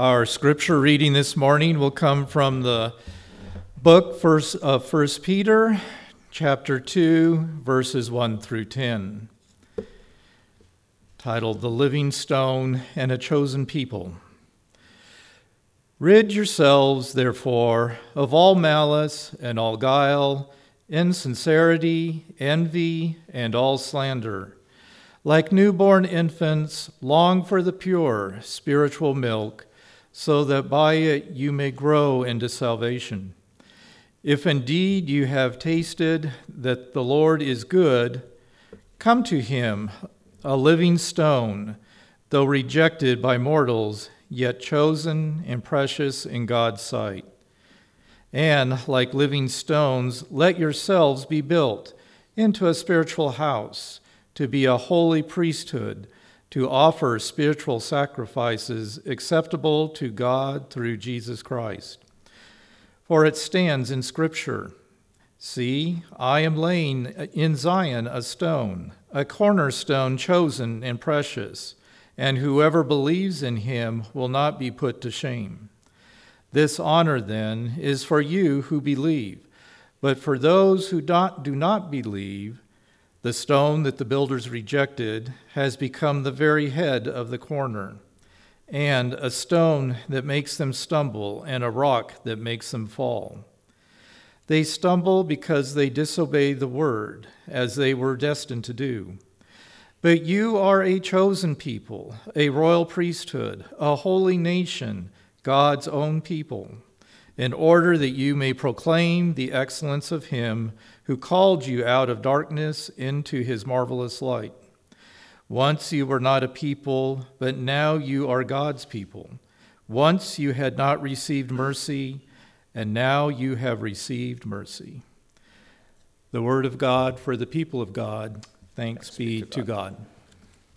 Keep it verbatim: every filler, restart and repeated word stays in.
Our scripture reading this morning will come from the book first of First Peter, chapter two, verses one through ten, titled "The Living Stone and a Chosen People." Rid yourselves, therefore, of all malice and all guile, insincerity, envy, and all slander. Like newborn infants, long for the pure spiritual milk, so that by it you may grow into salvation. If indeed you have tasted that the Lord is good, come to him, a living stone, though rejected by mortals, yet chosen and precious in God's sight. And, like living stones, let yourselves be built into a spiritual house, to be a holy priesthood, to offer spiritual sacrifices acceptable to God through Jesus Christ. For it stands in Scripture, "See, I am laying in Zion a stone, a cornerstone chosen and precious, and whoever believes in him will not be put to shame." This honor, then, is for you who believe, but for those who do not believe, the stone that the builders rejected has become the very head of the corner, and a stone that makes them stumble, and a rock that makes them fall. They stumble because they disobey the word, as they were destined to do. But you are a chosen people, a royal priesthood, a holy nation, God's own people, in order that you may proclaim the excellence of him who called you out of darkness into his marvelous light. Once you were not a people, but now you are God's people. Once you had not received mercy, and now you have received mercy. The word of God for the people of God. Thanks be to God.